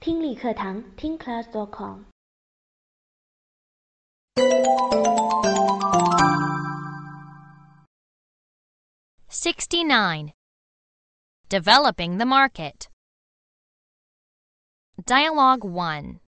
听力课堂听class.com。 69. Developing the market. Dialogue 1.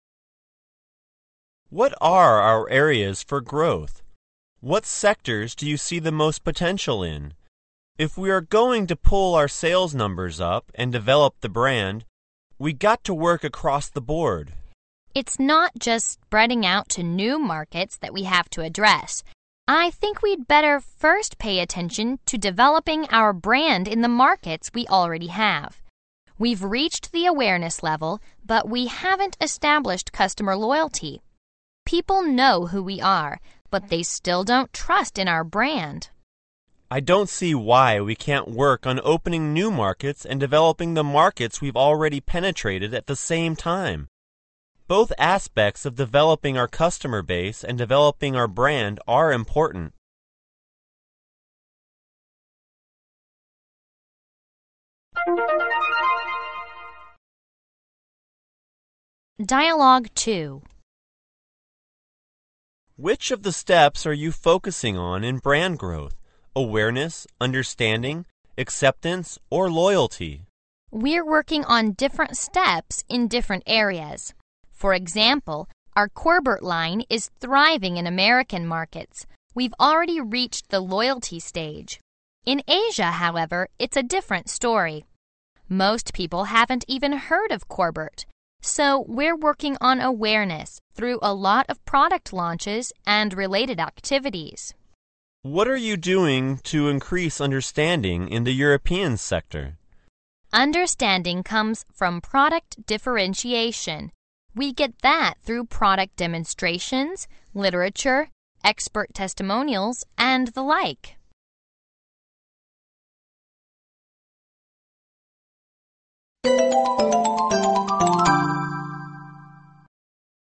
What are our areas for growth? What sectors do you see the most potential in? If we are going to pull our sales numbers up and develop the brand, we got to work across the board. It's not just spreading out to new markets that we have to address. I think we'd better first pay attention to developing our brand in the markets we already have. We've reached the awareness level, but we haven't established customer loyalty. People know who we are, but they still don't trust in our brand. I don't see why we can't work on opening new markets and developing the markets we've already penetrated at the same time. Both aspects of developing our customer base and developing our brand are important. Dialogue 2. Which of the steps are you focusing on in brand growth? Awareness, understanding, acceptance, or loyalty? We're working on different steps in different areas. For example, our Corbett line is thriving in American markets. We've already reached the loyalty stage. In Asia, however, it's a different story. Most people haven't even heard of Corbett. So we're working on awareness through a lot of product launches and related activities. What are you doing to increase understanding in the European sector? Understanding comes from product differentiation. We get that through product demonstrations, literature, expert testimonials, and the like.